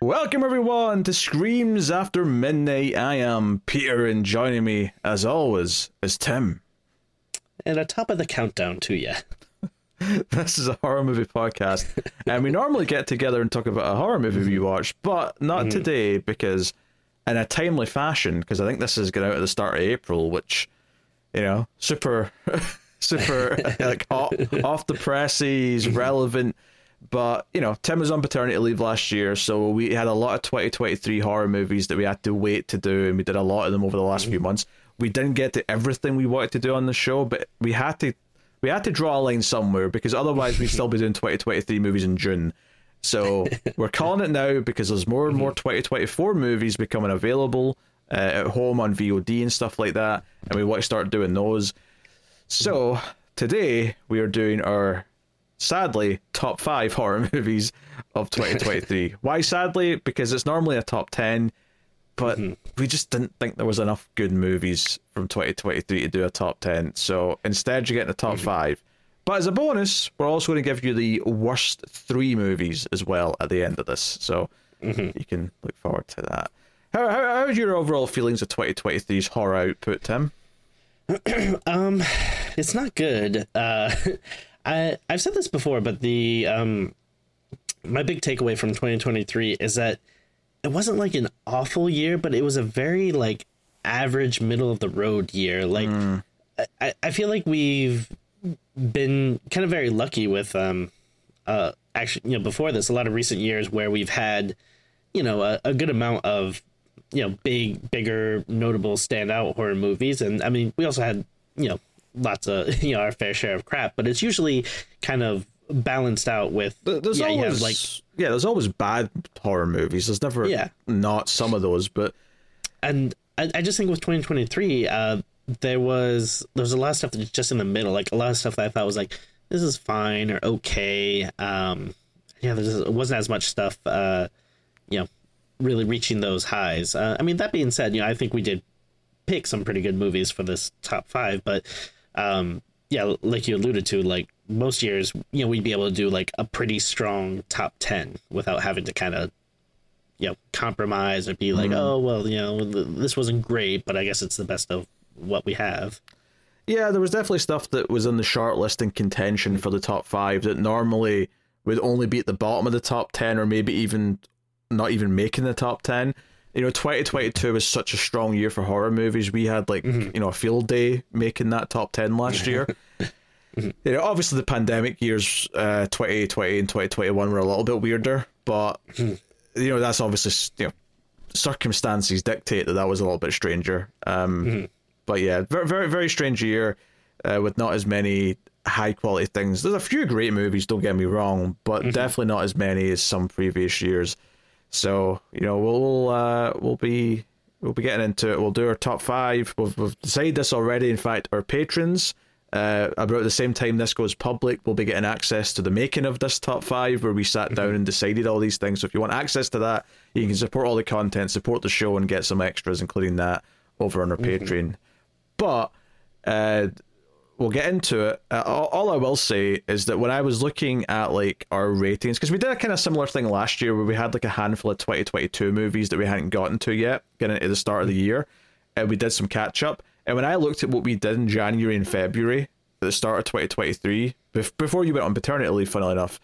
Welcome everyone to Screams After Midnight. I am Peter, and joining me, as always, is Tim. And atop of the countdown to you. This is a horror movie podcast, and we normally get together and talk about a horror movie we watched, but not today, because in a timely fashion, because I think this is going out at the start of April, which, you know, super like off the presses, relevant. But, you know, Tim was on paternity leave last year, so we had a lot of 2023 horror movies that we had to wait to do, and we did a lot of them over the last few months. We didn't get to everything we wanted to do on the show, but we had to draw a line somewhere, because otherwise we'd still be doing 2023 movies in June. So we're calling it now, because there's more and more 2024 movies becoming available at home on VOD and stuff like that, and we want to start doing those. So today we are doing our, sadly, top 5 horror movies of 2023. Why sadly? Because it's normally a top 10, but we just didn't think there was enough good movies from 2023 to do a top 10. So instead, you're getting a top 5. But as a bonus, we're also going to give you the worst 3 movies as well at the end of this. So you can look forward to that. How are your overall feelings of 2023's horror output, Tim? It's not good. I've said this before, but the my big takeaway from 2023 is that it wasn't like an awful year, but it was a very like average, middle of the road year. Like I feel like we've been kind of very lucky with actually, you know, before this, a lot of recent years where we've had, you know, a good amount of, you know, bigger, notable standout horror movies, and I mean, we also had, you know, lots of, you know, our fair share of crap, but it's usually kind of balanced out with there's always bad horror movies. There's never not some of those, but and I just think with 2023 there was a lot of stuff that's just in the middle, like a lot of stuff that I thought was like, this is fine or okay. It wasn't as much stuff you know, really reaching those highs. I mean, that being said, you know, I think we did pick some pretty good movies for this top 5, but yeah, like you alluded to, like most years, you know, we'd be able to do like a pretty strong top 10 without having to kind of, you know, compromise or be like, oh, well, you know, this wasn't great, but I guess it's the best of what we have. Yeah, there was definitely stuff that was in the shortlist in contention for the top 5 that normally would only be at the bottom of the top 10, or maybe even not even making the top 10. You know, 2022 was such a strong year for horror movies. We had like, you know, a field day making that top 10 last year. You know, obviously the pandemic years, 2020 and 2021 were a little bit weirder, but you know, that's obviously, you know, circumstances dictate that was a little bit stranger. But yeah, very, very, very strange year with not as many high quality things. There's a few great movies, don't get me wrong, but definitely not as many as some previous years. So, you know, we'll be getting into it. We'll do our top 5. We've decided this already. In fact, our patrons, about the same time this goes public, will be getting access to the making of this top 5, where we sat down and decided all these things. So if you want access to that, you can support all the content, support the show, and get some extras, including that, over on our Patreon. But we'll get into it. All I will say is that when I was looking at like our ratings, because we did a kind of similar thing last year where we had like a handful of 2022 movies that we hadn't gotten to yet, getting into the start of the year, and we did some catch up. And when I looked at what we did in January and February at the start of 2023, before you went on paternity leave, funnily enough,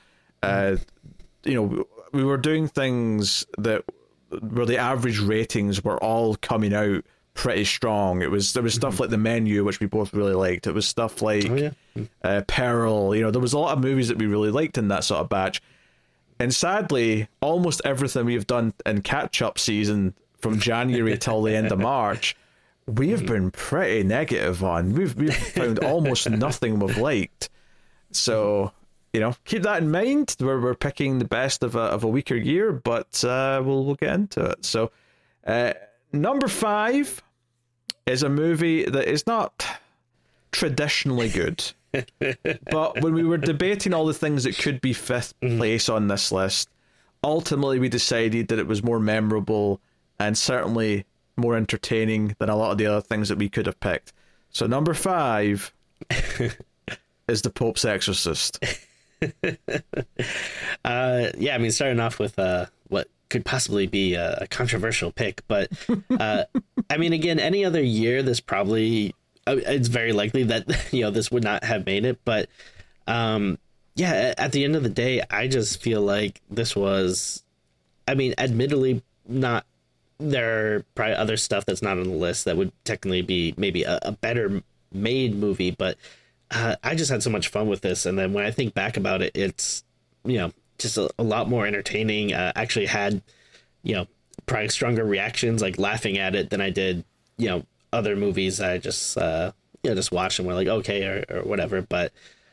you know, we were doing things that where the average ratings were all coming out pretty strong. There was stuff like The Menu, which we both really liked. It was stuff like Peril. You know, there was a lot of movies that we really liked in that sort of batch. And sadly, almost everything we've done in catch-up season from January till the end of March, we have been pretty negative on. We've found almost nothing we've liked. So, you know, keep that in mind. We're picking the best of a weaker year, but we'll get into it. So, number 5 is a movie that is not traditionally good. But when we were debating all the things that could be 5th place on this list, ultimately we decided that it was more memorable and certainly more entertaining than a lot of the other things that we could have picked. So number 5 is The Pope's Exorcist. Yeah, I mean, starting off with what could possibly be a controversial pick, but I mean, again, any other year, this probably it's very likely that this would not have made it. But yeah, at the end of the day, I just feel like this was, I mean, admittedly, not. There are probably other stuff that's not on the list that would technically be maybe a better made movie, but I just had so much fun with this. And then when I think back about it, it's, just a lot more entertaining. Actually had, probably stronger reactions, like laughing at it than I did, other movies I just, just watched and were like, okay, or whatever. But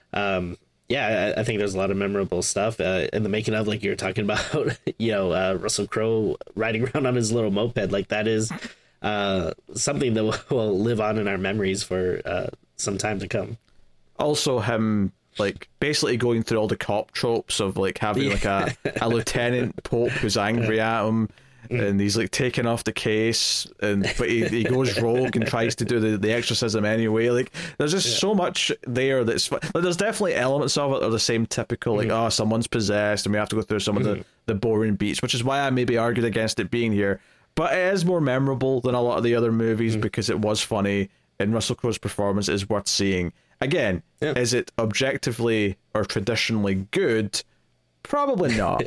yeah, I think there's a lot of memorable stuff in the making of, like you were talking about, Russell Crowe riding around on his little moped. Like that is something that will live on in our memories for some time to come. Also, him like basically going through all the cop tropes of like having like a Lieutenant Pope who's angry at him. And he's like taking off the case, but he goes rogue and tries to do the exorcism anyway. Like there's just so much there that's like, there's definitely elements of it that are the same typical like someone's possessed and we have to go through some of the boring beats, which is why I maybe argued against it being here. But it is more memorable than a lot of the other movies because it was funny and Russell Crowe's performance is worth seeing. Again, is it objectively or traditionally good? Probably not.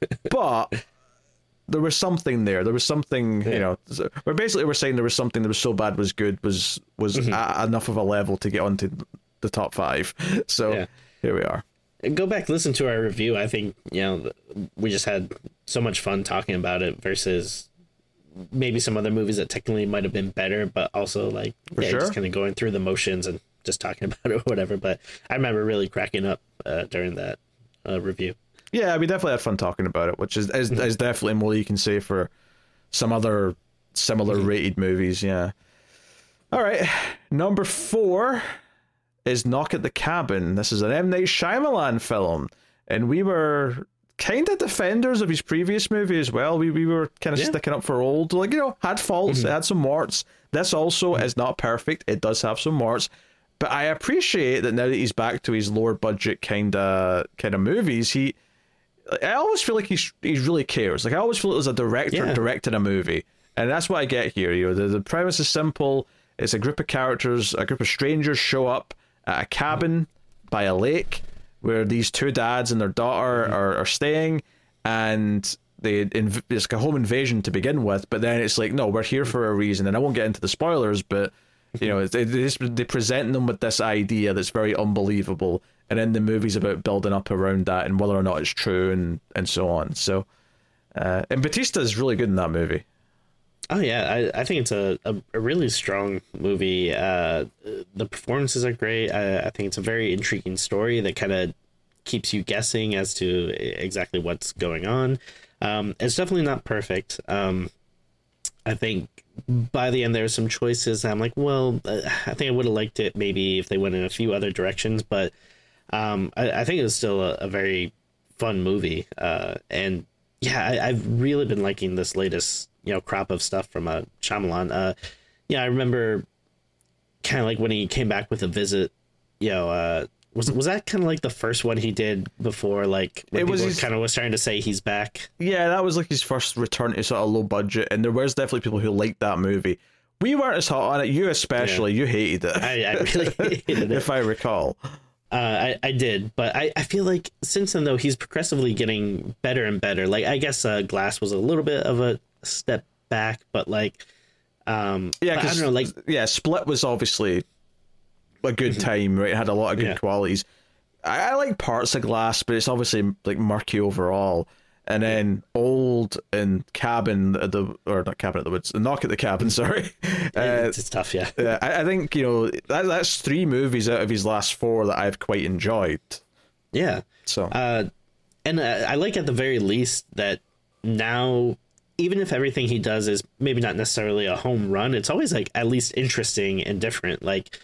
But there was something there. There was something, where basically we're saying there was something that was so bad was good, was enough of a level to get onto the top 5. So here we are. Go back, listen to our review. I think, we just had so much fun talking about it versus maybe some other movies that technically might have been better, but also like, just kind of going through the motions and just talking about it or whatever. But I remember really cracking up during that review. Yeah, we definitely had fun talking about it, which is definitely more you can say for some other similar rated movies. Yeah. All right, number 4 is Knock at the Cabin. This is an M. Night Shyamalan film, and we were kind of defenders of his previous movie as well. We were kind of sticking up for old, like, had faults, it had some warts. This also is not perfect. It does have some warts. But I appreciate that now that he's back to his lower budget kind of movies, I always feel like he really cares. Like I always feel it was a director directing a movie, and that's what I get here. The premise is simple. It's a group of characters, a group of strangers show up at a cabin by a lake where these 2 dads and their daughter are staying, and it's like a home invasion to begin with. But then it's like, no, we're here for a reason, and I won't get into the spoilers, but they present them with this idea that's very unbelievable. And then the movie's about building up around that and whether or not it's true and so on. So, and Bautista is really good in that movie. Oh, yeah. I think it's a really strong movie. The performances are great. I think it's a very intriguing story that kind of keeps you guessing as to exactly what's going on. It's definitely not perfect. I think by the end there were some choices. I'm like, well, I think I would have liked it maybe if they went in a few other directions, but I think it was still a very fun movie. And yeah, I've really been liking this latest, crop of stuff from Shyamalan. I remember kind of like when he came back with A Visit, was that kind of like the first one he did before, like when people kind of was starting to say he's back? Yeah, that was like his first return to sort of low budget, and there was definitely people who liked that movie. We weren't as hot on it, you especially. You hated it. I really hated it. If I recall. I did, but I feel like since then, though, he's progressively getting better and better. Like, I guess Glass was a little bit of a step back, but like, I don't know, like, Split was obviously a good time, right? It had a lot of good qualities. I like parts of Glass, but it's obviously like murky overall. And then Old and Cabin, not Cabin at the Woods, Knock at the Cabin, sorry. It's tough, yeah. I think, that's 3 movies out of his last 4 that I've quite enjoyed. Yeah. So, and I like at the very least that now, even if everything he does is maybe not necessarily a home run, it's always like at least interesting and different. Like,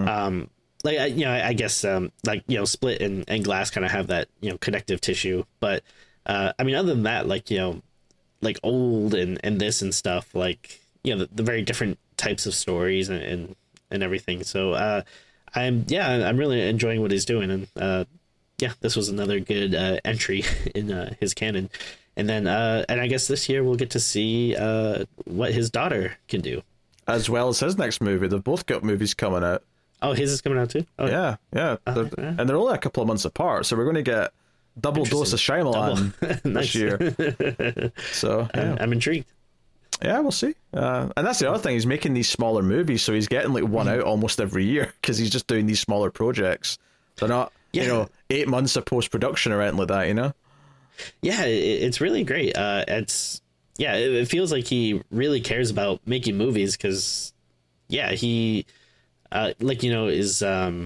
I guess, Split and Glass kind of have that, connective tissue, but I mean, other than that, like, like Old and this and stuff, like, the very different types of stories and everything. So I'm really enjoying what he's doing. And this was another good entry in his canon. And then and I guess this year we'll get to see what his daughter can do, as well as his next movie. They've both got movies coming out. Oh, his is coming out too. Oh, yeah. And they're only a couple of months apart, so we're going to get double dose of Shyamalan this year. So yeah. I'm intrigued. Yeah, we'll see. And that's the other thing. He's making these smaller movies, so he's getting like one out almost every year because he's just doing these smaller projects. They're not, 8 months of post production or anything like that. Yeah, it's really great. It feels like he really cares about making movies because, he, is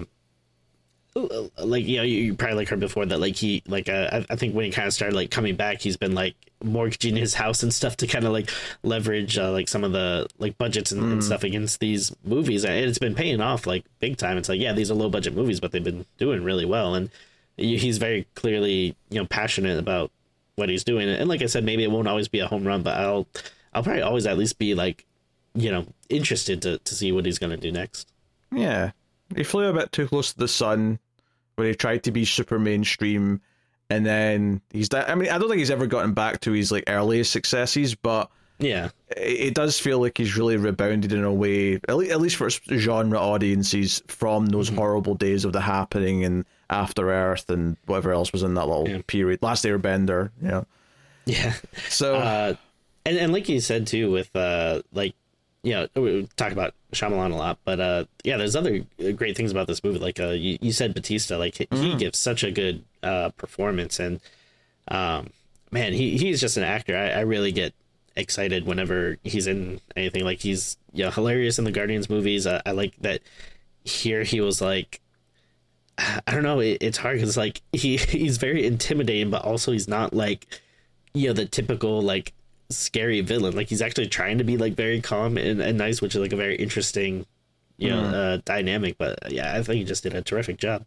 you probably heard before that he I think when he kind of started coming back, he's been mortgaging his house and stuff to kind of leverage some of the budgets and stuff against these movies, and it's been paying off big time. It's these are low budget movies, but they've been doing really well, and he's very clearly passionate about what he's doing. And like I said, maybe it won't always be a home run, but I'll probably always at least be interested to see what he's gonna do next. Yeah, he flew a bit too close to the sun when he tried to be super mainstream, and then I don't think he's ever gotten back to his earliest successes, but yeah, it does feel like he's really rebounded in a way, at least for genre audiences, from those horrible days of The Happening and After Earth and whatever else was in that little period. Last Airbender, yeah. So, and like you said too, with we talk about Shyamalan a lot, but there's other great things about this movie. You said Batista, he gives such a good performance, and man, he's just an actor. I really get excited whenever he's in anything. He's hilarious in the Guardians movies. I like that here he was I don't know, it's hard because he's very intimidating, but also he's not the typical scary villain. He's actually trying to be very calm and nice, which is a very interesting dynamic. But I think he just did a terrific job.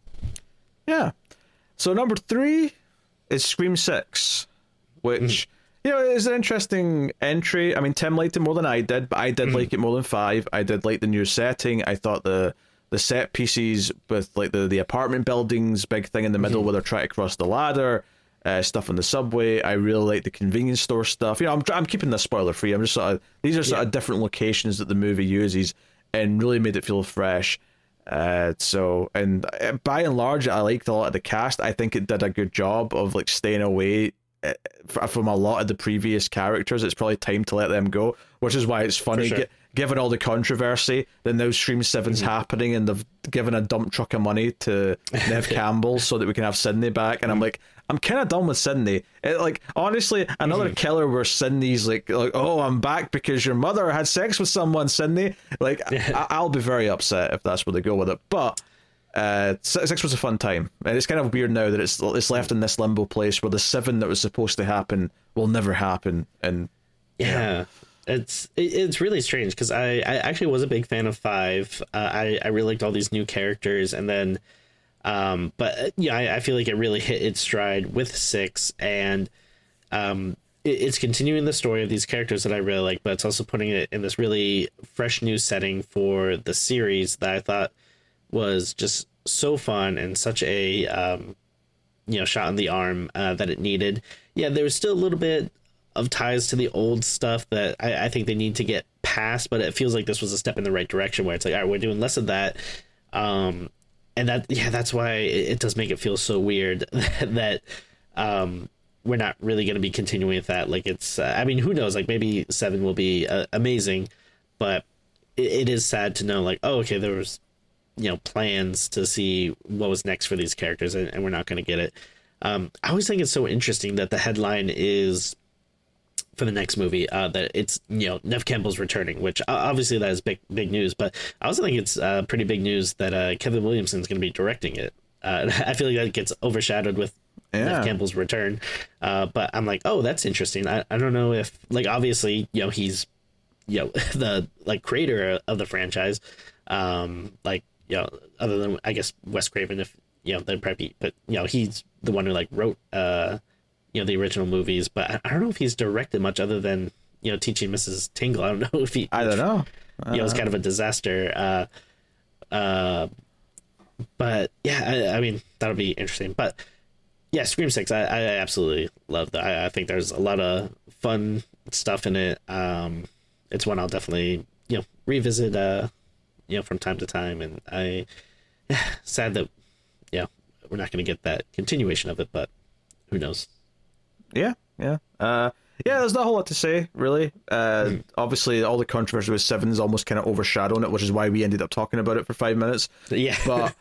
So number 3 is Scream 6, which is an interesting entry. I mean, Tim liked it more than I did, but I did like it more than 5. I did like the new setting. I thought the set pieces with the apartment buildings, big thing in the middle where they're trying to cross the ladder, stuff on the subway. I really like the convenience store stuff. I'm keeping this spoiler free. I'm just these are sort of different locations that the movie uses, and really made it feel fresh. And by and large, I liked a lot of the cast. I think it did a good job of staying away from a lot of the previous characters. It's probably time to let them go, which is why it's funny. For sure. Given all the controversy that now Scream 7's happening, and they've given a dump truck of money to Nev Campbell so that we can have Sydney back, and I'm kind of done with Sydney. Honestly, another killer where Sydney's oh, I'm back because your mother had sex with someone, Sydney. I'll be very upset if that's where they go with it. But 6 was a fun time, and it's kind of weird now that it's left in this limbo place where the 7 that was supposed to happen will never happen. And It's really strange because I actually was a big fan of 5. I really liked all these new characters, and then I feel like it really hit its stride with 6, and it's continuing the story of these characters that I really like, but it's also putting it in this really fresh new setting for the series that I thought was just so fun and such a shot in the arm that it needed. There was still a little bit of ties to the old stuff that I think they need to get past, but it feels like this was a step in the right direction where it's all right, we're doing less of that. And that's why it does make it feel so weird that we're not really going to be continuing with that. It's who knows, maybe 7 will be amazing, but it is sad to know okay, there was plans to see what was next for these characters, and we're not going to get it. I always think it's so interesting that the headline is for the next movie that it's Nev Campbell's returning, which obviously that is big news, but I also think it's pretty big news that Kevin Williamson's going to be directing it. I feel like that gets overshadowed with Nev Campbell's return, but I'm oh, that's interesting. I don't know if obviously he's the creator of the franchise, other than I guess Wes Craven, if they'd probably, but he's the one who wrote the original movies, but I don't know if he's directed much other than Teaching Mrs. Tingle. I don't know if he. I don't know. It was kind of a disaster. But yeah, I mean that'll be interesting. But Yeah, Scream 6, I absolutely love that. I think there's a lot of fun stuff in it. It's one I'll definitely, revisit, from time to time. And sad that, we're not going to get that continuation of it, but who knows? Yeah. There's not a whole lot to say, really. Obviously, all the controversy with Seven is almost kind of overshadowing it, which is why we ended up talking about it for 5 minutes. Yeah. But,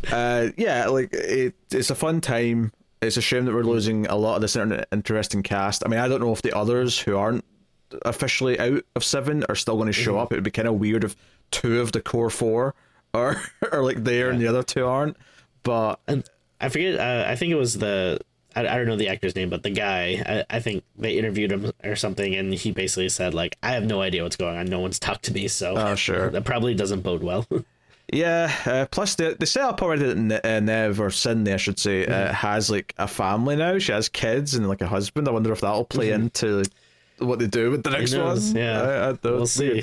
it's a fun time. It's a shame that we're losing a lot of this interesting cast. I mean, I don't know if the others who aren't officially out of Seven are still going to show up. It would be kind of weird if 2 of the core 4 are like there and the other 2 aren't. But and I forget. I think it was I don't know the actor's name, but the guy. I think they interviewed him or something, and he basically said like, "I have no idea what's going on. No one's talked to me, so sure, that probably doesn't bode well." Yeah, plus they set up already that Nev, or Cindy, I should say, has like a family now. She has kids and like a husband. I wonder if that'll play into what they do with the next one. Yeah, I don't we'll see.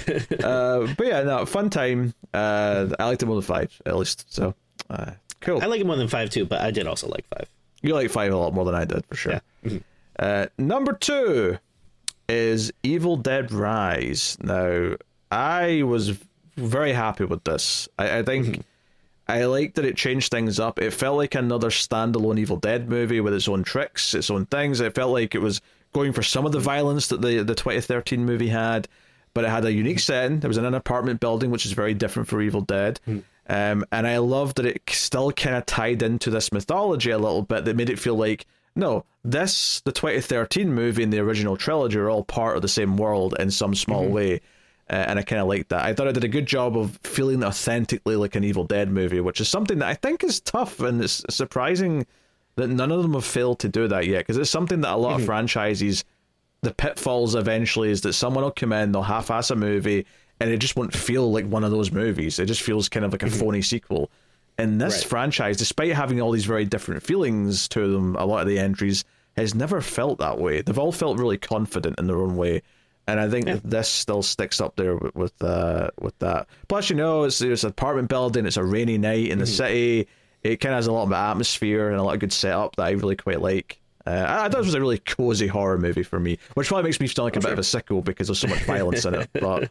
But yeah, no, fun time. I liked it more than 5, at least. So cool. I like it more than 5 too, but I did also like 5. You like 5 a lot more than I did, for sure. Yeah. Number 2 is Evil Dead Rise. Now, I was very happy with this. I think I liked that it changed things up. It felt like another standalone Evil Dead movie with its own tricks, its own things. It felt like it was going for some of the violence that the 2013 movie had, but it had a unique setting. It was in an apartment building, which is very different for Evil Dead. And I love that it still kind of tied into this mythology a little bit, that made it feel like, no, the 2013 movie and the original trilogy are all part of the same world in some small way. And I kind of liked that. I thought it did a good job of feeling authentically like an Evil Dead movie, which is something that I think is tough, and it's surprising that none of them have failed to do that yet, because it's something that a lot of franchises, the pitfalls eventually is that someone will come in, they'll half-ass a movie, and it just won't feel like one of those movies. It just feels kind of like a phony sequel. And this franchise, despite having all these very different feelings to them, a lot of the entries, has never felt that way. They've all felt really confident in their own way. And I think that this still sticks up there with that. Plus, it's an apartment building, it's a rainy night in the city. It kind of has a lot of atmosphere and a lot of good setup that I really quite like. I thought it was a really cozy horror movie for me, which probably makes me feel like a bit of a sicko because there's so much violence in it. But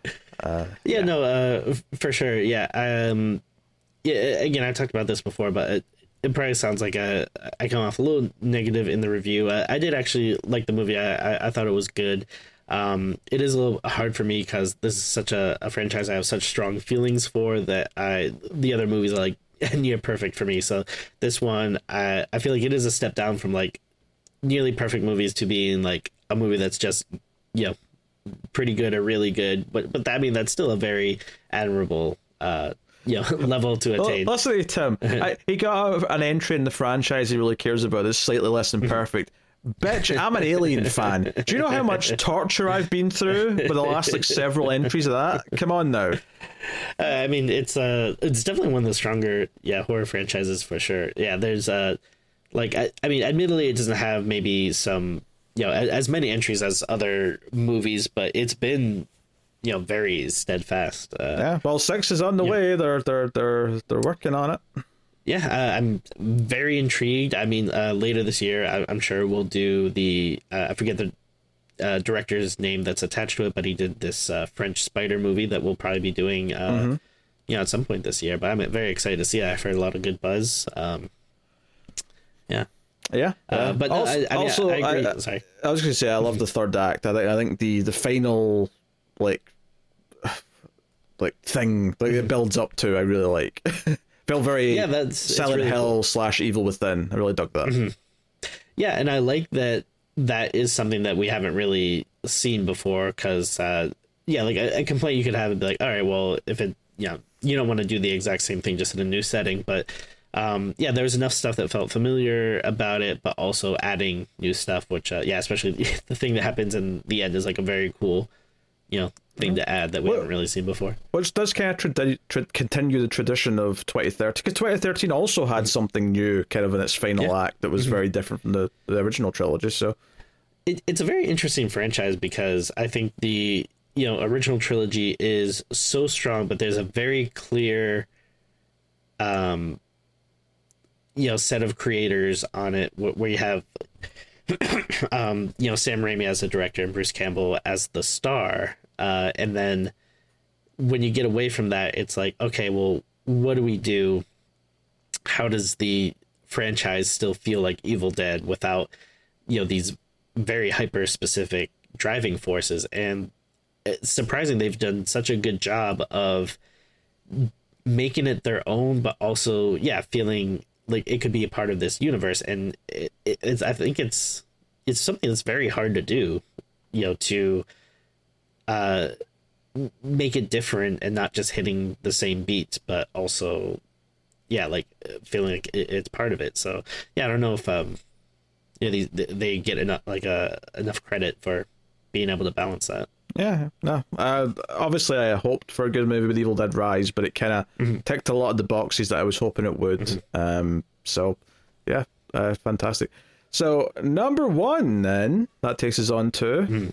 for sure. Yeah. Again, I've talked about this before, but it probably sounds like I come off a little negative in the review. I did actually like the movie. I thought it was good. It is a little hard for me because this is such a franchise I have such strong feelings for, that the other movies are like near perfect for me. So this one, I feel like it is a step down from like nearly perfect movies to being like a movie that's just, pretty good or really good. But I mean, that's still a very admirable, level to attain. Listen to Tim. He got an entry in the franchise he really cares about that's slightly less than perfect. Bitch, I'm an Alien fan. Do you know how much torture I've been through with the last several entries of that? Come on now. I mean, it's definitely one of the stronger horror franchises for sure. Yeah, there's I mean, admittedly, it doesn't have maybe some as many entries as other movies, but it's been very steadfast. Well, 6 is on the way. They're working on it. Yeah, I'm very intrigued. I mean, later this year, I'm sure we'll do the I forget the director's name that's attached to it, but he did this French Spider movie that we'll probably be doing at some point this year. But I'm very excited to see it. I've heard a lot of good buzz. But I agree. Sorry, I was going to say I love the third act. I think the final thing it builds up to, I really like. Felt very Silent really Hill cool. / Evil Within. I really dug that. Yeah, and I like that is something that we haven't really seen before, because like a complaint you could have would be like, all right, well, if it you don't want to do the exact same thing just in a new setting, but there was enough stuff that felt familiar about it, but also adding new stuff, which especially the thing that happens in the end is like a very cool thing to add that we haven't really seen before. Which does kind of continue the tradition of 2013, because 2013 also had something new kind of in its final act that was very different from the original trilogy. So it's a very interesting franchise, because I think the original trilogy is so strong, but there's a very clear set of creators on it, where you have Sam Raimi as the director and Bruce Campbell as the star, and then when you get away from that, it's like, okay, well, what do we do? How does the franchise still feel like Evil Dead without these very hyper specific driving forces? And it's surprising they've done such a good job of making it their own, but also feeling like it could be a part of this universe. And it's I think it's something that's very hard to do, to make it different and not just hitting the same beats, but also like feeling like it's part of it. So I don't know if they get enough credit for being able to balance that. Yeah, no. Obviously, I hoped for a good movie with Evil Dead Rise, but it kind of ticked a lot of the boxes that I was hoping it would. So, yeah, fantastic. So, number one, then, that takes us on to...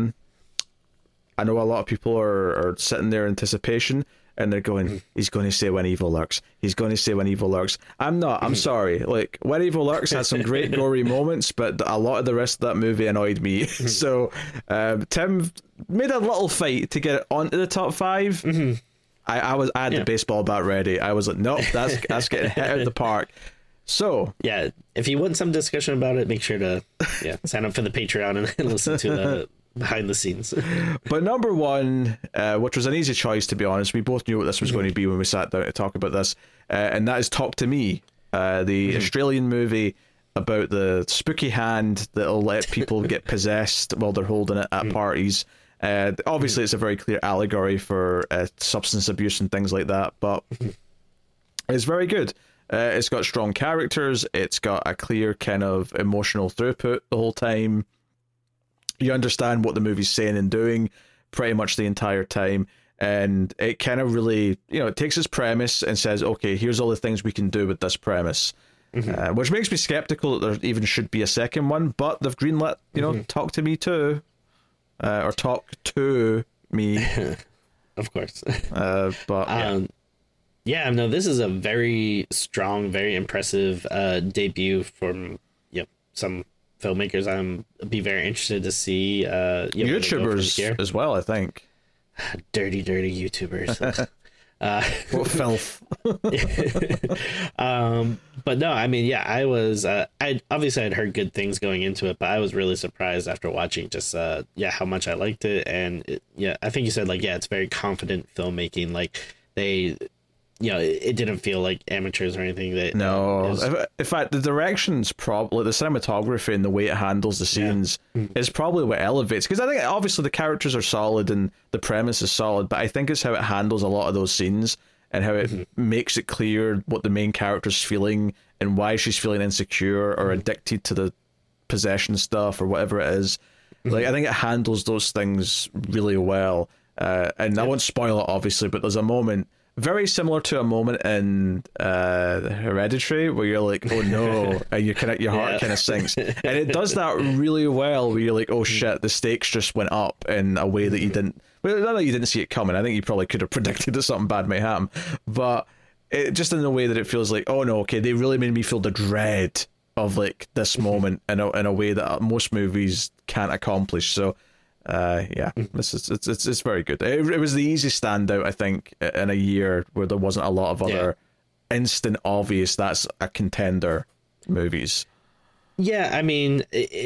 I know a lot of people are sitting there in anticipation, and they're going, he's going to say When Evil Lurks. He's going to say When Evil Lurks. I'm not. I'm sorry. Like, When Evil Lurks has some great gory moments, but a lot of the rest of that movie annoyed me. So, Tim made a little fight to get it onto the top five. I had the baseball bat ready. I was like, nope, that's getting hit out of the park. So if you want some discussion about it, make sure to sign up for the Patreon and listen to the behind the scenes. But number one, which was an easy choice, to be honest, we both knew what this was going to be when we sat down to talk about this, and that is Talk to Me, the Australian movie about the spooky hand that'll let people get possessed while they're holding it at parties. Obviously, it's a very clear allegory for substance abuse and things like that, but it's very good. It's got strong characters. It's got a clear kind of emotional throughput the whole time. You understand what the movie's saying and doing pretty much the entire time. And it kind of really, it takes its premise and says, okay, here's all the things we can do with this premise. Which makes me skeptical that there even should be a second one, but they've greenlit, Talk to Me too. Or Talk to Me. Of course. But no, this is a very strong, very impressive debut from some filmmakers. I'd be very interested to see YouTubers as well, I think. Dirty YouTubers. What filth. But no, I mean, I was I'd heard good things going into it, but I was really surprised after watching just how much I liked it. And I think you said it's very confident filmmaking. Like they it didn't feel like amateurs or anything. In fact, the direction's probably the cinematography and the way it handles the scenes is probably what elevates. Because I think obviously the characters are solid and the premise is solid, but I think it's how it handles a lot of those scenes and how it makes it clear what the main character's feeling and why she's feeling insecure or addicted to the possession stuff or whatever it is. Like, I think it handles those things really well. And I won't spoil it, obviously, but there's a moment very similar to a moment in Hereditary where you're like, oh no, and your heart kind of sinks. And it does that really well where you're like, oh shit, the stakes just went up in a way that you didn't, well, not that you didn't see it coming. I think you probably could have predicted that something bad may happen, but it just in a way that it feels like, oh no, okay, they really made me feel the dread of like this moment in a way that most movies can't accomplish. So it's very good. It was the easy standout, I think, in a year where there wasn't a lot of other instant obvious that's a contender movies. Yeah, I mean,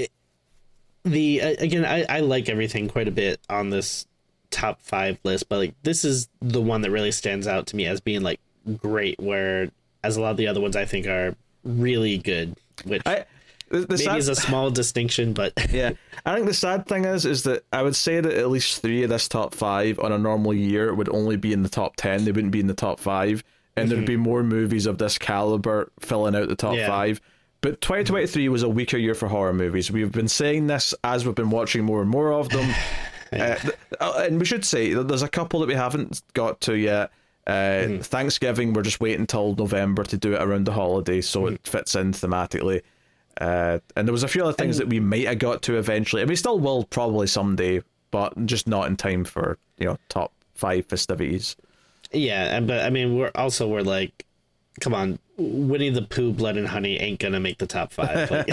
I like everything quite a bit on this top 5 list, but like this is the one that really stands out to me as being like great, where as a lot of the other ones I think are really good, which maybe is a small distinction, but yeah, I think the sad thing is that I would say that at least 3 of this top 5 on a normal year would only be in the top 10. They wouldn't be in the top 5, and there'd be more movies of this caliber filling out the top 5. But 2023 was a weaker year for horror movies. We've been saying this as we've been watching more and more of them. And we should say there's a couple that we haven't got to yet. Thanksgiving, we're just waiting until November to do it around the holiday, so it fits in thematically. And there was a few other things that we might have got to eventually, and we still will probably someday, but just not in time for top 5 festivities. Yeah, but I mean, we're like, come on, Winnie the Pooh, Blood and Honey ain't gonna make the top 5. Like,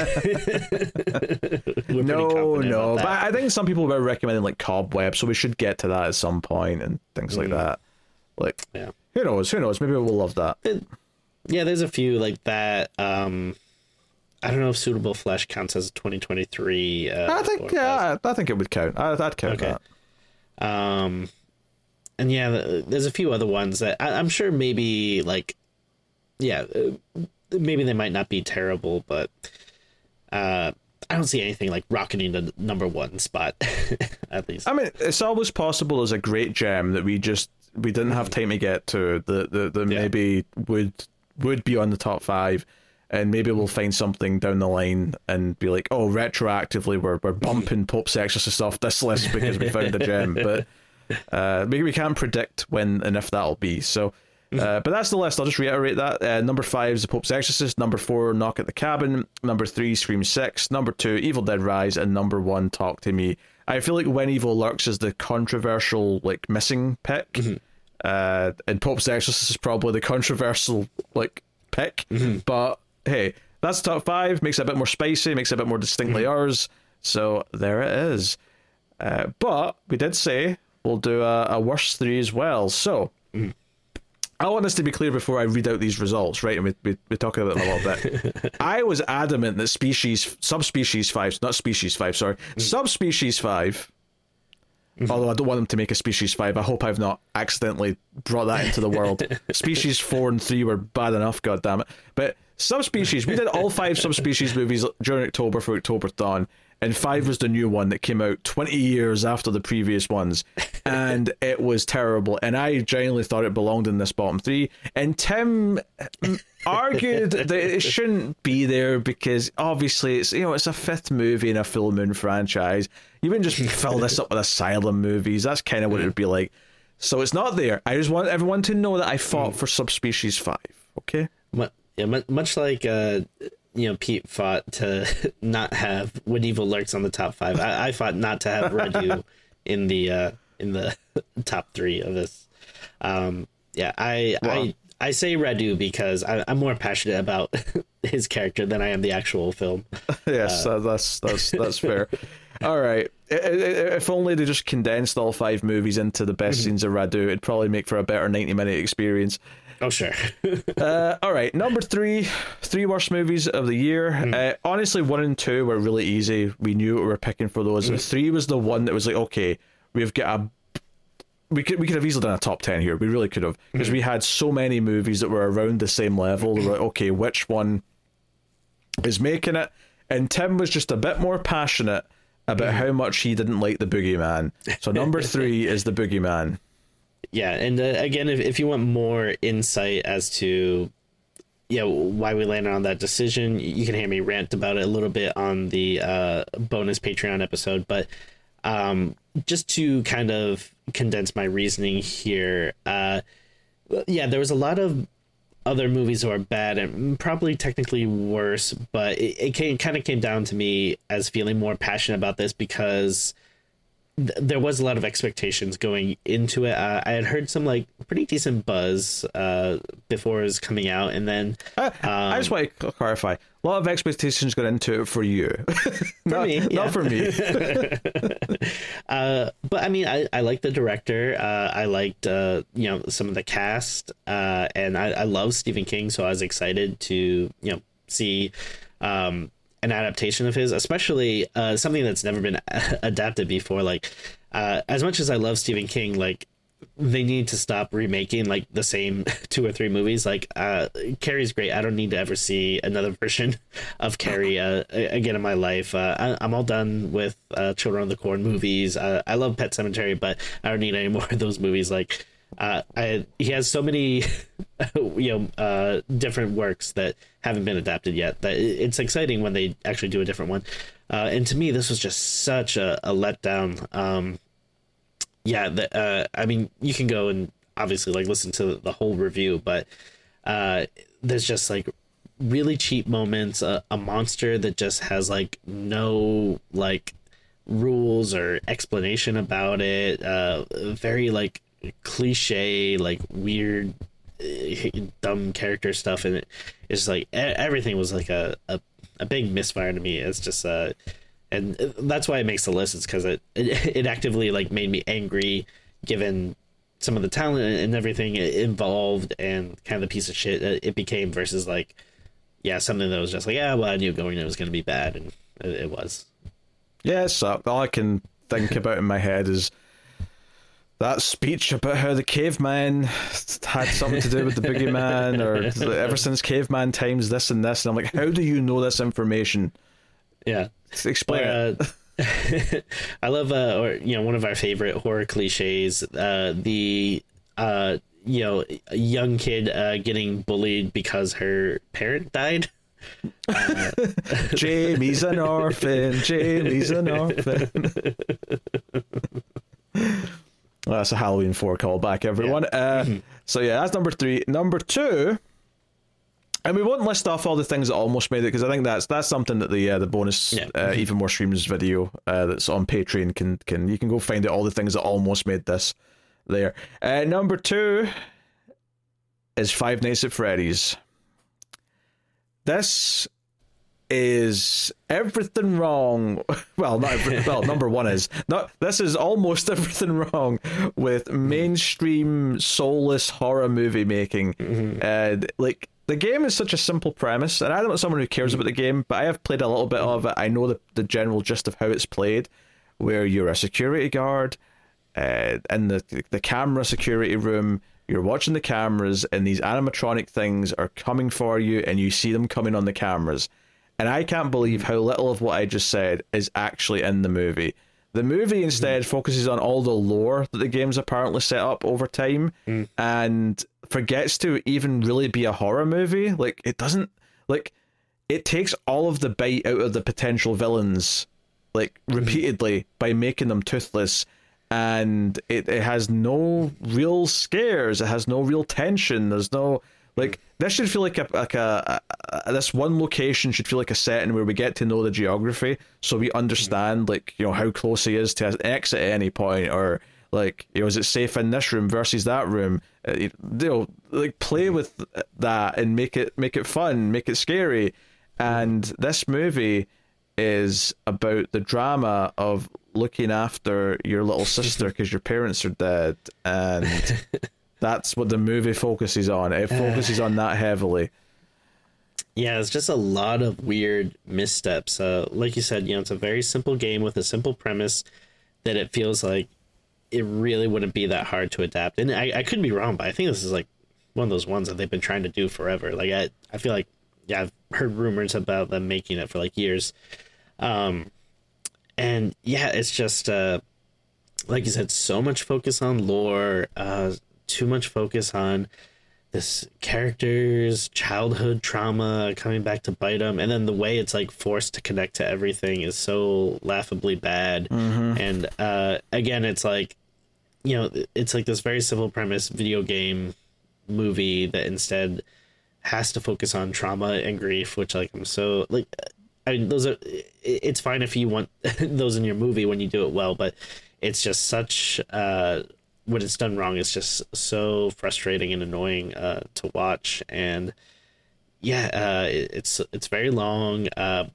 no, but I think some people were recommending like Cobweb, so we should get to that at some point and things like that. Like, yeah, who knows? Maybe we'll love that. Yeah, there's a few like that. I don't know if Suitable Flesh counts as 2023. I think I think it would count. I'd count that. And yeah, there's a few other ones that I'm sure maybe like, yeah, maybe they might not be terrible, but I don't see anything like rocketing the number 1 spot, at least. I mean, it's always possible as a great gem that we didn't have time to get to that maybe would be on the top 5. And maybe we'll find something down the line and be like, oh, retroactively, we're bumping Pope's Exorcist off this list because we found a gem. But maybe we can't predict when and if that'll be. So, but that's the list. I'll just reiterate that. Number 5 is The Pope's Exorcist. Number 4, Knock at the Cabin. Number 3, Scream 6. Number 2, Evil Dead Rise. And number 1, Talk to Me. I feel like When Evil Lurks is the controversial, like, missing pick. And Pope's Exorcist is probably the controversial, like, pick. But hey, that's top 5. Makes it a bit more spicy, makes it a bit more distinctly ours. So there it is. But we did say we'll do a worst 3 as well. So I want this to be clear before I read out these results, right? And we talk about them a little bit. I was adamant that subspecies 5, not species 5, sorry, subspecies 5. Although I don't want them to make a species 5. I hope I've not accidentally brought that into the world. Species 4 and 3 were bad enough, goddammit. But subspecies, we did all 5 subspecies movies during October for October Dawn, and 5 was the new one that came out 20 years after the previous ones, and it was terrible, and I genuinely thought it belonged in this bottom 3, and Tim argued that it shouldn't be there because obviously it's a 5th movie in a Full Moon franchise. You wouldn't just fill this up with Asylum movies. That's kind of what it would be like. So it's not there. I just want everyone to know that I fought for subspecies 5, okay? Yeah, much like Pete fought to not have When Evil Lurks on the top 5. I fought not to have Redu in the top 3 of this. I say Redu because I'm more passionate about his character than I am the actual film. Yes, that's fair. All right. If only they just condensed all 5 movies into the best scenes of Radu, it'd probably make for a better 90-minute experience. Oh, sure. All right, number 3 worst movies of the year. Honestly, 1 and 2 were really easy. We knew what we were picking for those. 3 was the one that was like, okay, we've got we could have easily done a top 10 here. We really could have, because we had so many movies that were around the same level. We're like, okay, which one is making it? And Tim was just a bit more passionate about how much he didn't like The Boogeyman. So number 3 is The Boogeyman. Yeah, and again, if you want more insight as to why we landed on that decision, you can hear me rant about it a little bit on the bonus Patreon episode. But just to kind of condense my reasoning here, there was a lot of other movies that were bad and probably technically worse, but it kind of came down to me as feeling more passionate about this because there was a lot of expectations going into it. I had heard some like pretty decent buzz before it was coming out, and then I just want to clarify: a lot of expectations got into it for you, not for me. But I mean, I liked the director. I liked some of the cast, and I love Stephen King, so I was excited to see an adaptation of his, especially something that's never been adapted before. Like, as much as I love Stephen King, like, they need to stop remaking like the same 2 or 3 movies. Like, Carrie's great. I don't need to ever see another version of Carrie again in my life. I'm all done with Children of the Corn movies. I love Pet Sematary, but I don't need any more of those movies. Like, he has so many different works that haven't been adapted yet that it's exciting when they actually do a different one, and to me this was just such a letdown. I mean, you can go and obviously like listen to the whole review, but there's just like really cheap moments, a monster that just has like no like rules or explanation about it, very like cliche, like weird dumb character stuff, and it's like everything was like a big misfire to me. It's just and that's why it makes the list. It's because it actively like made me angry, given some of the talent and everything involved, and kind of the piece of shit it became, versus like, yeah, something that was just like, yeah, well, I knew going it was going to be bad, and it was. Yeah, it sucked. All I can think about in my head is that speech about how the caveman had something to do with the boogeyman, or ever since caveman times this and this, and I'm like, how do you know this information? Yeah. Explain it. I love, or one of our favorite horror cliches, the a young kid getting bullied because her parent died. Jamie's an orphan. Jamie's an orphan. Well, that's a Halloween 4 callback, everyone. So yeah, that's number 3. Number 2. And we won't list off all the things that almost made it, because I think that's something that the bonus Even More Streams video that's on Patreon can you can go find out all the things that almost made this there. Number 2 is Five Nights at Freddy's. This is everything wrong. Well, number 1 is not. This is almost everything wrong with mainstream soulless horror movie making. Like, the game is such a simple premise, and I'm not someone who cares about the game, but I have played a little bit of it. I know the general gist of how it's played, where you're a security guard in the camera security room. You're watching the cameras, and these animatronic things are coming for you, and you see them coming on the cameras. And I can't believe how little of what I just said is actually in the movie. The movie instead focuses on all the lore that the game's apparently set up over time, and forgets to even really be a horror movie. Like, it doesn't, like, it takes all of the bite out of the potential villains, like, repeatedly by making them toothless, and it has no real scares, it has no real tension, there's no, like, this should feel like this one location should feel like a setting where we get to know the geography, so we understand, like, how close he is to an exit at any point, or, like, is it safe in this room versus that room? Like, play with that and make it fun, make it scary. And this movie is about the drama of looking after your little sister because your parents are dead, and that's what the movie focuses on. It focuses on that heavily. Yeah, it's just a lot of weird missteps. Like you said, it's a very simple game with a simple premise that it feels like it really wouldn't be that hard to adapt. And I could be wrong, but I think this is like one of those ones that they've been trying to do forever. Like, I feel like, I've heard rumors about them making it for like years. And yeah, it's just, like you said, so much focus on lore, too much focus on this character's childhood trauma coming back to bite them, and then the way it's like forced to connect to everything is so laughably bad. And again, it's like, it's like this very simple premise video game movie that instead has to focus on trauma and grief, which, like, I'm so, like, I mean, it's fine if you want those in your movie when you do it well, but it's just such when it's done wrong, it's just so frustrating and annoying to watch. And yeah, it's very long. That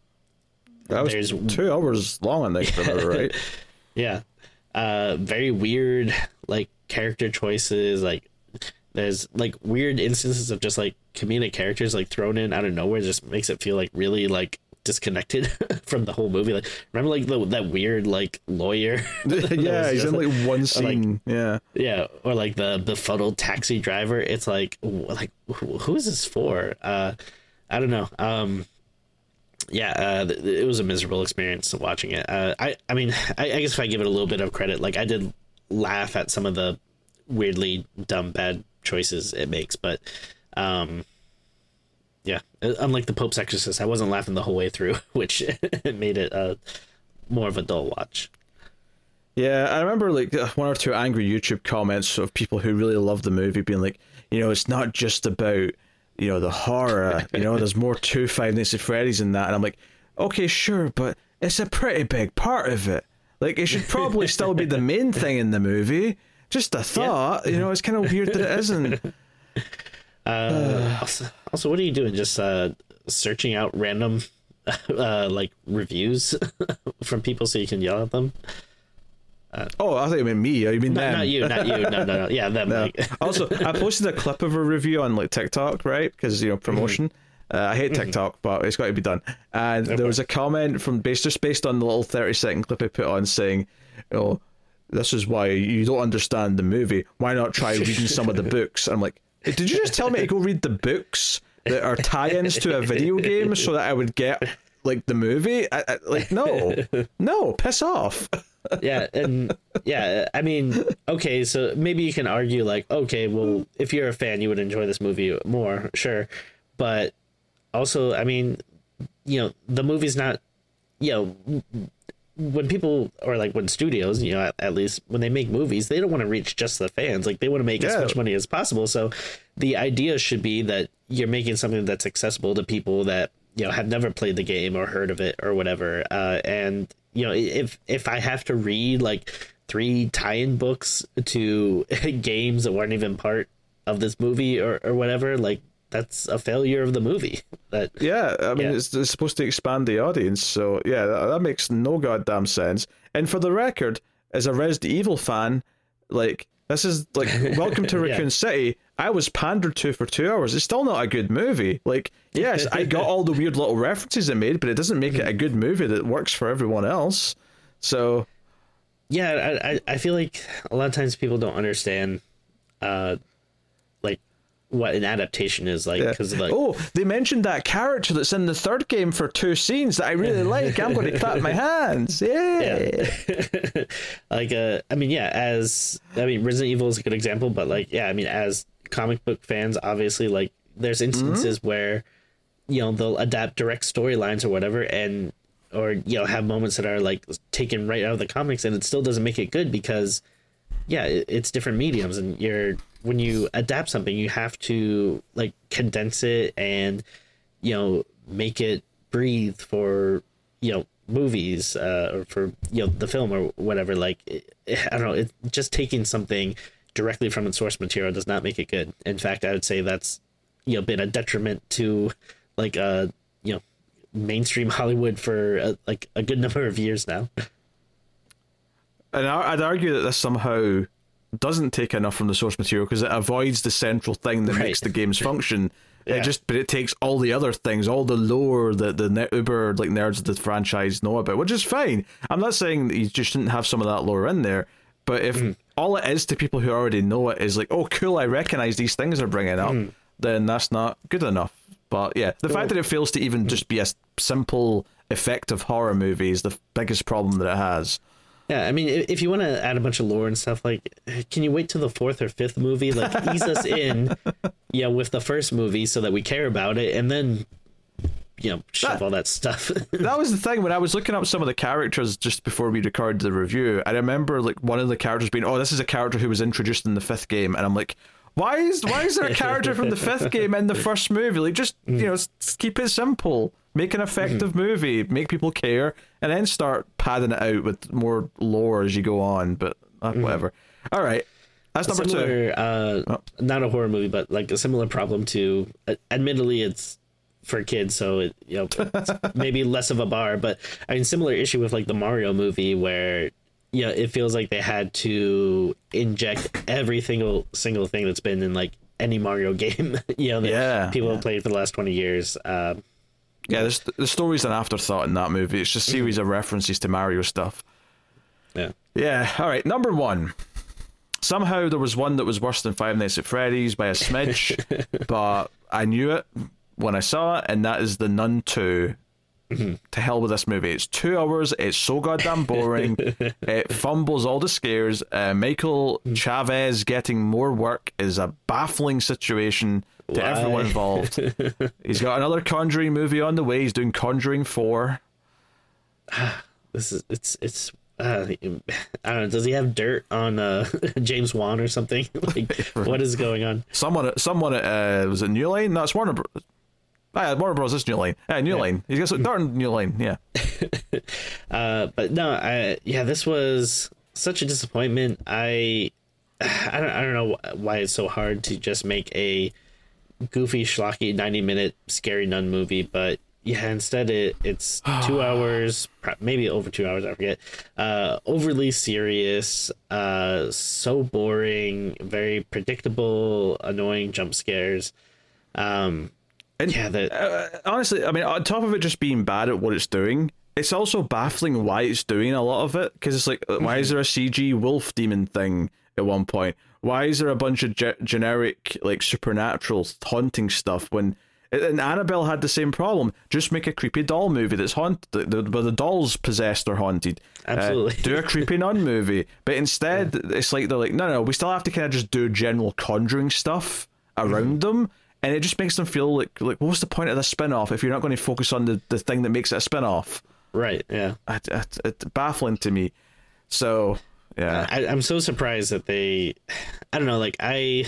was 2 hours long, I think, right? Yeah. Very weird, like, character choices. Like, there's like weird instances of just like comedic characters like thrown in out of nowhere. Just makes it feel like really like disconnected from the whole movie. Like, remember like that weird like lawyer? Yeah, he's in like one scene. Like, yeah, or like the befuddled taxi driver. It's like who is this for? I don't know. It was a miserable experience watching it. I mean, I guess if I give it a little bit of credit, like, I did laugh at some of the weirdly dumb bad choices it makes, but yeah, unlike the Pope's Exorcist, I wasn't laughing the whole way through, which made it more of a dull watch. Yeah, I remember like 1 or 2 angry YouTube comments of people who really loved the movie being like, it's not just about the horror, there's more to Five Nights at Freddy's than that. And I'm like, okay, sure, but it's a pretty big part of it. Like, it should probably still be the main thing in the movie. Just a thought, it's kind of weird that it isn't. Also, what are you doing? Just searching out random like reviews from people so you can yell at them? Oh, I thought you meant me. You mean them? Not you. No. Yeah, them. No. Like... Also, I posted a clip of a review on like TikTok, right? Because promotion. I hate TikTok, but it's got to be done. And there was a comment from just based on the little 30-second clip I put on saying, "Oh, this is why you don't understand the movie. Why not try reading some of the books?" And I'm like, did you just tell me to go read the books that are tie-ins to a video game so that I would get like the movie? Like, no, piss off. I mean, okay, so maybe you can argue like, okay, well, if you're a fan, you would enjoy this movie more, sure, but also, I mean, the movie's not, when people, or like when studios, at least when they make movies, they don't want to reach just the fans. Like, they want to make as much money as possible. So the idea should be that you're making something that's accessible to people that have never played the game or heard of it or whatever. And if I have to read like 3 tie-in books to games that weren't even part of this movie or whatever, like, that's a failure of the movie. It's supposed to expand the audience, so that makes no goddamn sense. And for the record, as a Resident Evil fan, like, this is like Welcome to Raccoon City. I was pandered to for 2 hours. It's still not a good movie. Like, yes, I got all the weird little references it made, but it doesn't make it a good movie that works for everyone else. So I feel like a lot of times people don't understand like what an adaptation is like, because like, oh, they mentioned that character that's in the third game for 2 scenes that I really like. I'm going to clap my hands. Like Resident Evil is a good example, but like, as comic book fans, obviously, like, there's instances where they'll adapt direct storylines or whatever, and or have moments that are like taken right out of the comics, and it still doesn't make it good because it's different mediums, and when you adapt something, you have to like condense it and make it breathe for movies or for the film or whatever. Like, I don't know, it's just taking something directly from its source material does not make it good. In fact, I would say that's been a detriment to like mainstream Hollywood for like a good number of years now. And I'd argue that this somehow doesn't take enough from the source material because it avoids the central thing that makes the games function. But it takes all the other things, all the lore that the uber like nerds of the franchise know about, which is fine. I'm not saying that you just shouldn't have some of that lore in there, but if all it is to people who already know it is like, oh, cool, I recognize these things they're bringing up, then that's not good enough. But the fact that it fails to even just be a simple, effective horror movie is the biggest problem that it has. Yeah, I mean, if you want to add a bunch of lore and stuff, like, can you wait till the 4th or 5th movie? Like, ease us in, with the first movie so that we care about it, and then, shove all that stuff. That was the thing. When I was looking up some of the characters just before we recorded the review, I remember, like, one of the characters being, oh, this is a character who was introduced in the 5th game, and I'm like, why is there a character from the 5th game in the first movie? Like, just, keep it simple. Make an effective movie, make people care, and then start padding it out with more lore as you go on, but whatever. All right. That's number 2. Not a horror movie, but like a similar problem to, admittedly, it's for kids, so it's maybe less of a bar, but I mean, similar issue with like the Mario movie where, it feels like they had to inject every single thing that's been in like any Mario game, that people have played for the last 20 years. The story's an afterthought in that movie. It's just a series of references to Mario stuff. Yeah, all right. Number 1. Somehow there was one that was worse than Five Nights at Freddy's by a smidge, but I knew it when I saw it, and that is The Nun 2. To hell with this movie. It's 2 hours. It's so goddamn boring. It fumbles all the scares. Michael Chavez getting more work is a baffling situation to everyone involved. He's got another Conjuring movie on the way. He's doing Conjuring 4. It's I don't know, does he have dirt on James Wan or something? Like, what is going on? Someone was it New Line? No, it's Warner Bros. Warner Bros. Is New Line. New Line. He's got some darn New Line. Yeah. But no, this was such a disappointment. I don't know why it's so hard to just make a goofy, schlocky 90-minute scary nun movie, but yeah, instead it's 2 hours, maybe over 2 hours, I forget. Overly serious, so boring, very predictable, annoying jump scares. And honestly, I mean, on top of it just being bad at what it's doing, it's also baffling why it's doing a lot of it, because it's like, why is there a CG wolf demon thing at one point? Why is there a bunch of generic like supernatural haunting stuff when? And Annabelle had the same problem. Just make a creepy doll movie that's haunted, where the doll's possessed or haunted. Absolutely. Do a creepy nun movie. But instead, it's like they're like, no, we still have to kind of just do general Conjuring stuff around them. And it just makes them feel like what's the point of the spin-off if you're not going to focus on the thing that makes it a spin-off? Right, yeah. It's baffling to me. So, yeah. I'm so surprised that they... I don't know, like, I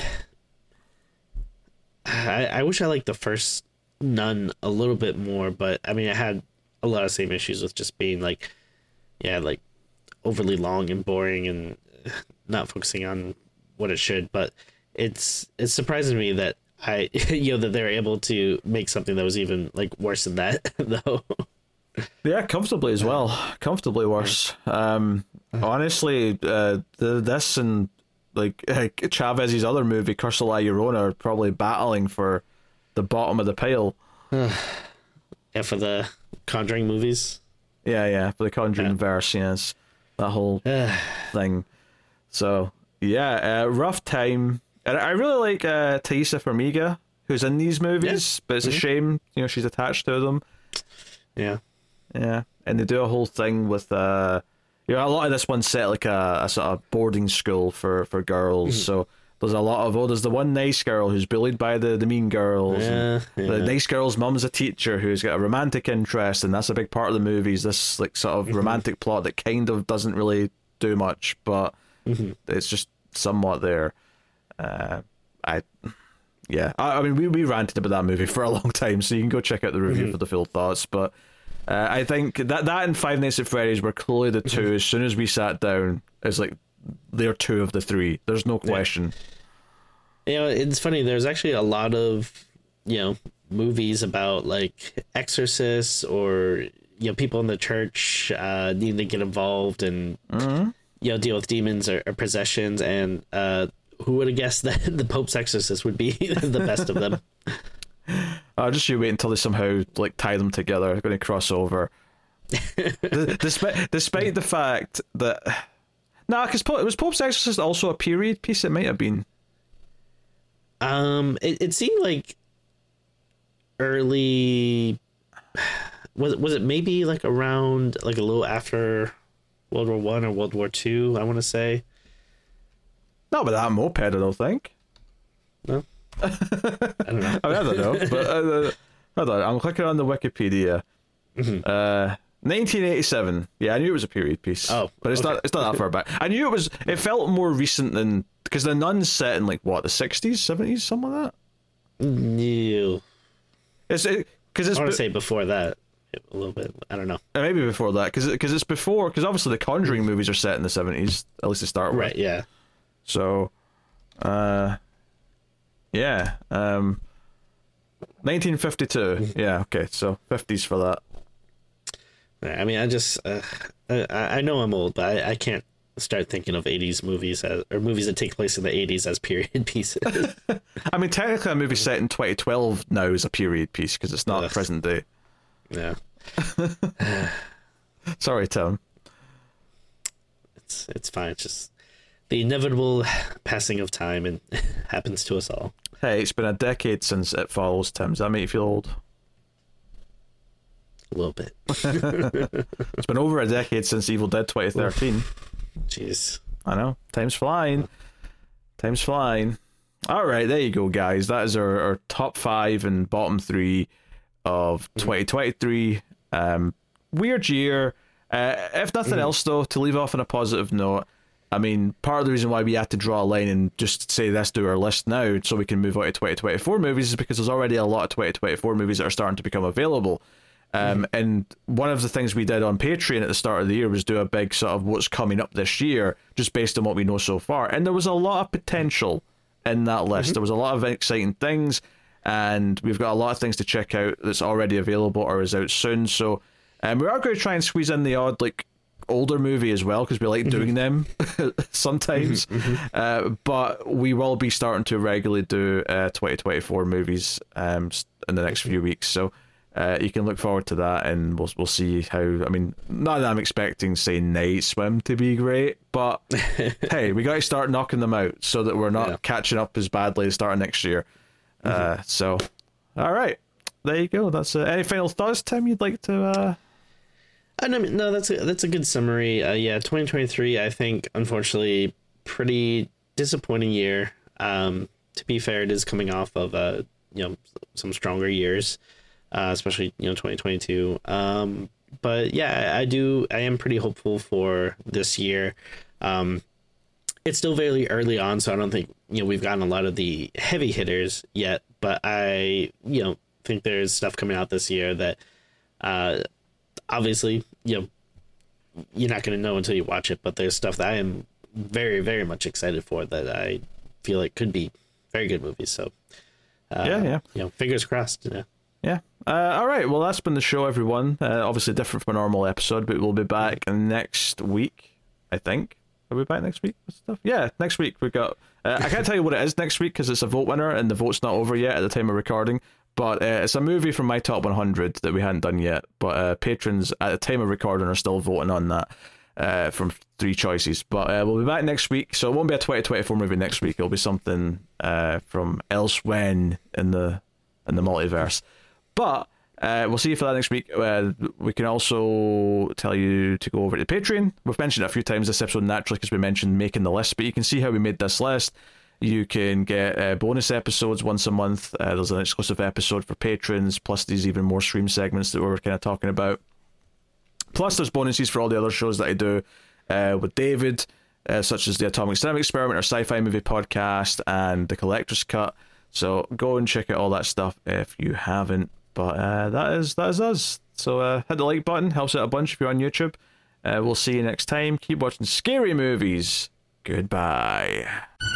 wish I liked the first Nun a little bit more, but I mean, I had a lot of same issues with just being like, yeah, like overly long and boring and not focusing on what it should. But it's surprising me that that they're able to make something that was even like worse than that, though. Yeah, comfortably as well. Comfortably worse. Honestly, this and like Chavez's other movie, Curse of La Llorona, are probably battling for the bottom of the pile. Yeah, for the Conjuring movies. Yeah, for the Conjuring verse, yes, that whole thing. So yeah, rough time. And I really like Thaisa Farmiga, who's in these movies, but it's a shame, she's attached to them. Yeah, and they do a whole thing with a lot of this one's set like a sort of boarding school for girls. So there's a lot of there's the one nice girl who's bullied by the mean girls. The nice girl's mum's a teacher who's got a romantic interest, and that's a big part of the movies. This like sort of romantic plot that kind of doesn't really do much, but it's just somewhat there. I mean, we ranted about that movie for a long time, so you can go check out the review for the full thoughts. But I think that and Five Nights at Freddy's were clearly the two. As soon as we sat down, it's like they're two of the three. There's no question. It's funny. There's actually a lot of movies about like exorcists or people in the church needing to get involved and deal with demons or possessions, and who would have guessed that the Pope's exorcist would be the best of them? Just you wait until they somehow like tie them together. They're going to cross over. Despite the fact that because was Pope's Exorcist also a period piece? It might have been. It seemed like early. Was it maybe like around like a little after World War One or World War Two? I want to say. Not with that moped, I don't think. No. I don't know. I don't know, but hold on. I'm clicking on the Wikipedia. 1987. Yeah, I knew it was a period piece. Oh, but it's not that far back. I knew it was. It felt more recent than because the Nun's set in like what, the 60s, 70s, something like that. No. It's because I want to say before that a little bit. I don't know. Maybe before that because it's before because obviously the Conjuring movies are set in the 70s, at least to start with. Right. Yeah. So, 1952. Yeah, okay, so 50s for that. I mean, I just, I know I'm old, but I can't start thinking of 80s movies or movies that take place in the 80s as period pieces. I mean, technically a movie set in 2012 now is a period piece because it's not present day. Yeah. Sorry, Tim. It's fine. It's just the inevitable passing of time, and happens to us all. Hey, it's been a decade since It Follows, Tim. Does that make you feel old? A little bit. It's been over a decade since Evil Dead 2013. Jeez. I know. Time's flying. Time's flying. All right, there you go, guys. That is our top 5 and bottom 3 of 2023. Weird year. If nothing else, though, to leave off on a positive note, I mean, part of the reason why we had to draw a line and just say let's do our list now so we can move on to 2024 movies is because there's already a lot of 2024 movies that are starting to become available. And one of the things we did on Patreon at the start of the year was do a big sort of what's coming up this year, just based on what we know so far. And there was a lot of potential in that list. There was a lot of exciting things. and we've got a lot of things to check out that's already available or is out soon. So we are going to try and squeeze in the odd like older movie as well, because we like doing them sometimes. But we will be starting to regularly do 2024 movies in the next few weeks. So you can look forward to that, and we'll see how. I mean, not that I'm expecting, say, Night Swim to be great, but hey, we got to start knocking them out so that we're not catching up as badly as starting next year. So, all right, there you go. That's any final thoughts, Tim? You'd like to? No, that's a good summary. 2023, I think, unfortunately, pretty disappointing year. To be fair, it is coming off of some stronger years. Especially 2022. But yeah, I am pretty hopeful for this year. It's still very early on, so I don't think we've gotten a lot of the heavy hitters yet. But I think there's stuff coming out this year that obviously you're not going to know until you watch it. But there's stuff that I am very, very much excited for that I feel like could be very good movies. So fingers crossed. Yeah. All right. Well, that's been the show, everyone. Obviously different from a normal episode, but we'll be back next week, I think. Are we back next week with stuff? Yeah, next week we got... I can't tell you what it is next week because it's a vote winner and the vote's not over yet at the time of recording. But it's a movie from my top 100 that we hadn't done yet. But patrons at the time of recording are still voting on that from 3 choices. But we'll be back next week. So it won't be a 2024 movie next week. It'll be something from elsewhere in the multiverse. But we'll see you for that next week. We can also tell you to go over to Patreon. We've mentioned it a few times this episode, naturally, because we mentioned making the list. But you can see how we made this list. You can get bonus episodes once a month. There's an exclusive episode for patrons, plus these even more stream segments that we were kind of talking about. Plus there's bonuses for all the other shows that I do with David, such as the Atomic Cinema Experiment, our sci-fi movie podcast, and the Collector's Cut. So go and check out all that stuff if you haven't. But that is us. So hit the like button, helps out a bunch if you're on YouTube. We'll see you next time. Keep watching scary movies. Goodbye.